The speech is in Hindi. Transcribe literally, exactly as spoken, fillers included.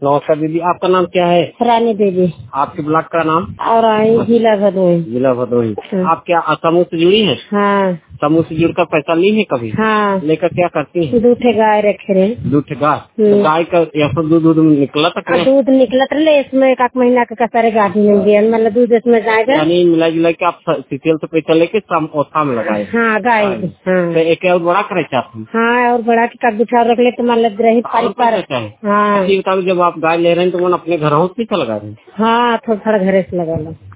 नमस्कार दीदी, आपका नाम क्या है? रानी देवी। आपके ब्लॉक का नाम? और आई जिला भदोही। जिला भदोही। आप क्या समूह से जुड़ी है? हाँ। समूह से जुड़कर पैसा ली है कभी? हाँ। लेकर क्या करती है? दूध गाय रखे रहे। दूध गाय? तो गाय का यहाँ दूध दूध निकला तक दूध निकलत रहे, इसमें एक महीना का सारे गाड़ी मिल गया, मतलब दूध इसमें जाएगा। यानी मिला जुला के आप सीसीएल से पैसा लेके ओथा में लगाए? हाँ गाय। हाँ। तो एक और बड़ा करे चाहते हैं? हाँ, और बड़ा का बिछा रख ले तो मान लग रही पर। हाँ। जब आप गाय ले रहे हैं तो मन अपने घरों से लगा रहे हैं? हाँ, थोड़ा थोड़ा घरे से लगा लो।